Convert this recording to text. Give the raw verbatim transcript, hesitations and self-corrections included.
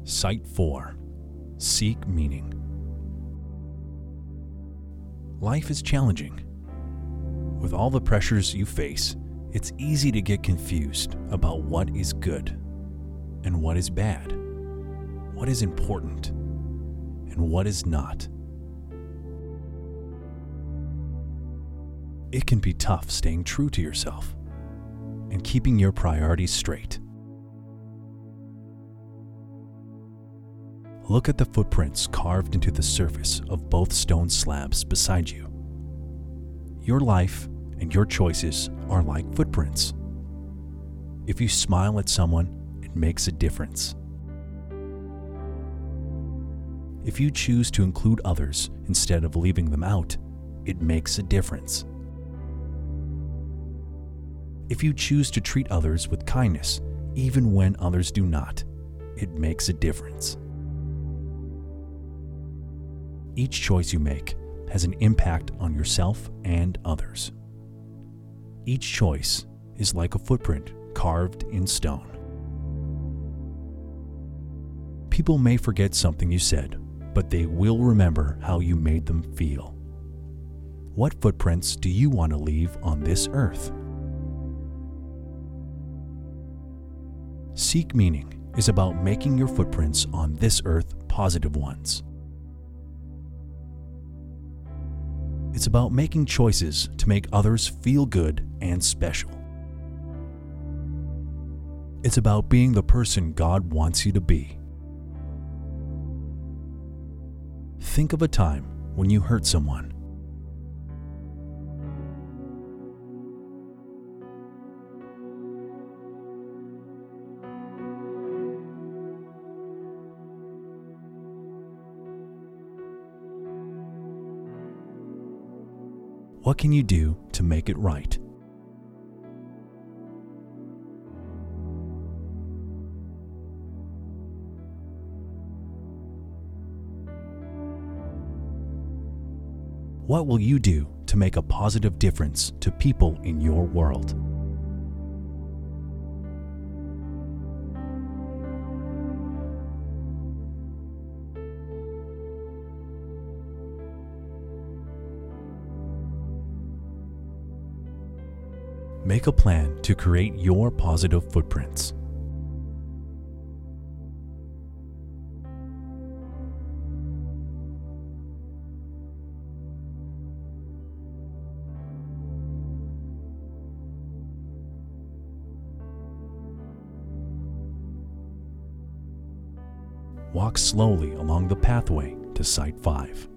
Site four. Seek meaning. Life is challenging. With all the pressures you face, it's easy to get confused about what is good and what is bad, what is important and what is not. It can be tough staying true to yourself and keeping your priorities straight. Look at the footprints carved into the surface of both stone slabs beside you. Your life and your choices are like footprints. If you smile at someone, it makes a difference. If you choose to include others instead of leaving them out, it makes a difference. If you choose to treat others with kindness, even when others do not, it makes a difference. Each choice you make has an impact on yourself and others. Each choice is like a footprint carved in stone. People may forget something you said, but they will remember how you made them feel. What footprints do you want to leave on this earth? Seek meaning is about making your footprints on this earth positive ones. It's about making choices to make others feel good and special. It's about being the person God wants you to be. Think of a time when you hurt someone. What can you do to make it right? What will you do to make a positive difference to people in your world? Make a plan to create your positive footprints. Walk slowly along the pathway to Site five.